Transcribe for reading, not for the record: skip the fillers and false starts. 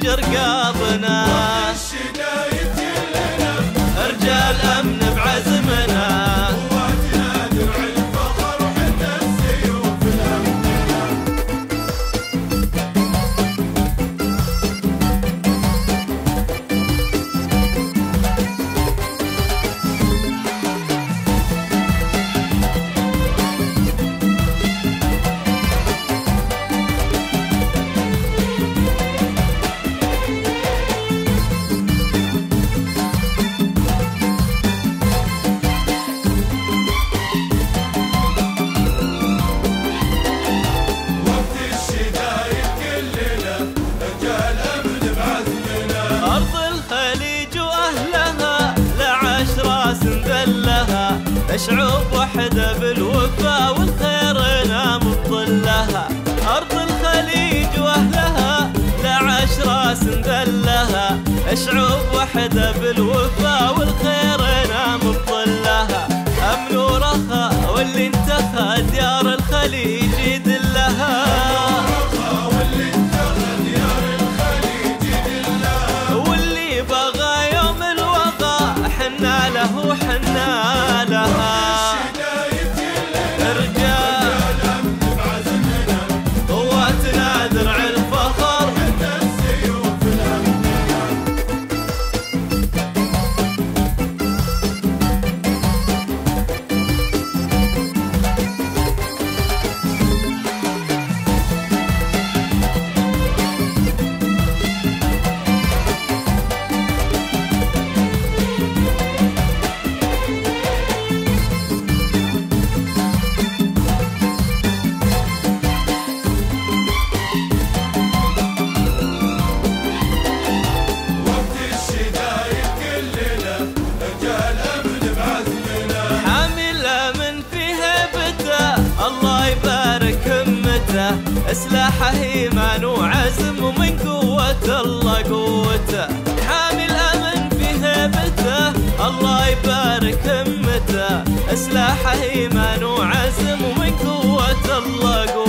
رقابنا. الشدايد كلنا رجال أمن بعزمنا، قواتنا درع الفخر وحنا السيوف الأمنية. شعوب وحدة بالوفا والخير نام بظلها. أرض الخليج وأهلها لا عاش راس ذلها، شعوب وحدة بالوفا والخير نام بظلها. أمن ورخاء واللي انتخى ديار الخليج يدلها، واللي بغى يوم الوغى حنا له حنا لها. رجال أمن بعزمنا، قواتنا درع الفخر حنا السيوف الأمنية. سلاحه إيمان وعزم ومن قوة الله قوته. حامي الأمن في هيبته الله يبارك همته، سلاحه إيمان وعزم ومن قوة الله قوته.